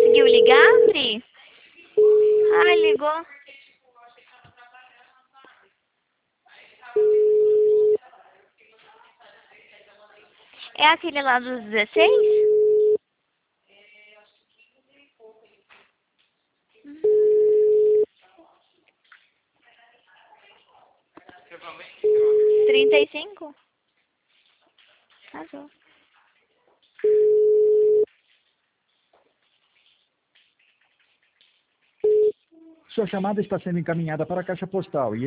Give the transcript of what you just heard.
conseguiu ligar, Pri? Ai, ligou. É aquele lá dos 16? Hum, 35? Arrasou. Sua chamada está sendo encaminhada para a caixa postal e